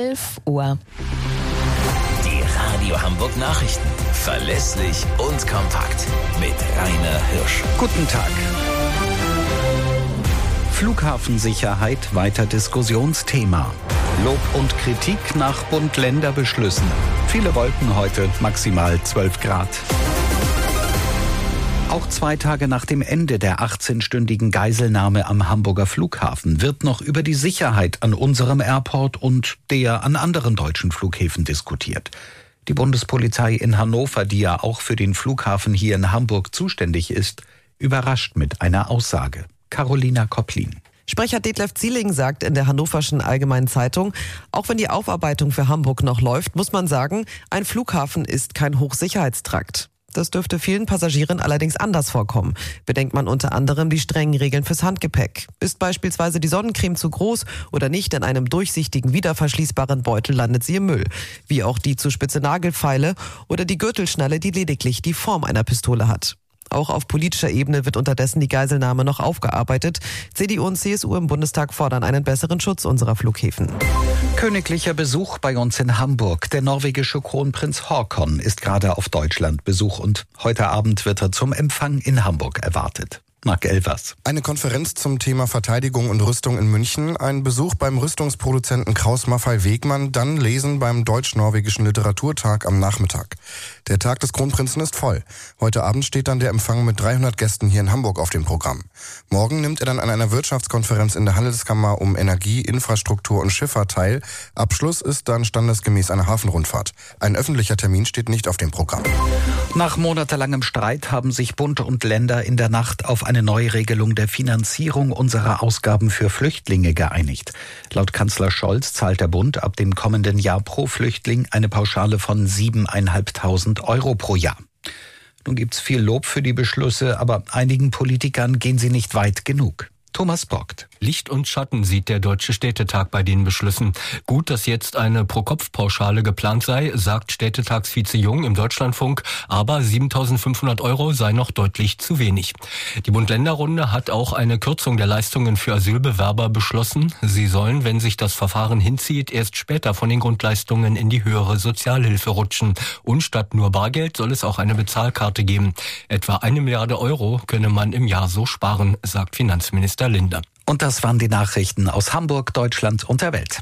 11 Uhr. Die Radio Hamburg Nachrichten. Verlässlich und kompakt. Mit Rainer Hirsch. Guten Tag. Flughafensicherheit weiter Diskussionsthema. Lob und Kritik nach Bund-Länder-Beschlüssen. Viele Wolken heute, maximal 12 Grad. Auch 2 Tage nach dem Ende der 18-stündigen Geiselnahme am Hamburger Flughafen wird noch über die Sicherheit an unserem Airport und der an anderen deutschen Flughäfen diskutiert. Die Bundespolizei in Hannover, die ja auch für den Flughafen hier in Hamburg zuständig ist, überrascht mit einer Aussage. Carolina Kopplin. Sprecher Detlef Zieling sagt in der Hannoverschen Allgemeinen Zeitung, auch wenn die Aufarbeitung für Hamburg noch läuft, muss man sagen, ein Flughafen ist kein Hochsicherheitstrakt. Das dürfte vielen Passagieren allerdings anders vorkommen. Bedenkt man unter anderem die strengen Regeln fürs Handgepäck. Ist beispielsweise die Sonnencreme zu groß oder nicht in einem durchsichtigen, wiederverschließbaren Beutel, landet sie im Müll. Wie auch die zu spitze Nagelfeile oder die Gürtelschnalle, die lediglich die Form einer Pistole hat. Auch auf politischer Ebene wird unterdessen die Geiselnahme noch aufgearbeitet. CDU und CSU im Bundestag fordern einen besseren Schutz unserer Flughäfen. Königlicher Besuch bei uns in Hamburg. Der norwegische Kronprinz Haakon ist gerade auf Deutschlandbesuch und heute Abend wird er zum Empfang in Hamburg erwartet. Marc Elvers. Eine Konferenz zum Thema Verteidigung und Rüstung in München, ein Besuch beim Rüstungsproduzenten Krauss Maffei Wegmann, dann Lesen beim Deutsch-Norwegischen Literaturtag am Nachmittag. Der Tag des Kronprinzen ist voll. Heute Abend steht dann der Empfang mit 300 Gästen hier in Hamburg auf dem Programm. Morgen nimmt er dann an einer Wirtschaftskonferenz in der Handelskammer um Energie, Infrastruktur und Schifffahrt teil. Abschluss ist dann standesgemäß eine Hafenrundfahrt. Ein öffentlicher Termin steht nicht auf dem Programm. Nach monatelangem Streit haben sich Bund und Länder in der Nacht auf eine Neuregelung der Finanzierung unserer Ausgaben für Flüchtlinge geeinigt. Laut Kanzler Scholz zahlt der Bund ab dem kommenden Jahr pro Flüchtling eine Pauschale von 7.500 Euro pro Jahr. Nun gibt's viel Lob für die Beschlüsse, aber einigen Politikern gehen sie nicht weit genug. Thomas Bockt. Licht und Schatten sieht der Deutsche Städtetag bei den Beschlüssen. Gut, dass jetzt eine Pro-Kopf-Pauschale geplant sei, sagt Städtetagsvize Jung im Deutschlandfunk, aber 7.500 Euro sei noch deutlich zu wenig. Die Bund-Länder-Runde hat auch eine Kürzung der Leistungen für Asylbewerber beschlossen. Sie sollen, wenn sich das Verfahren hinzieht, erst später von den Grundleistungen in die höhere Sozialhilfe rutschen. Und statt nur Bargeld soll es auch eine Bezahlkarte geben. Etwa 1 Milliarde Euro könne man im Jahr so sparen, sagt Finanzminister Lindner. Und das waren die Nachrichten aus Hamburg, Deutschland und der Welt.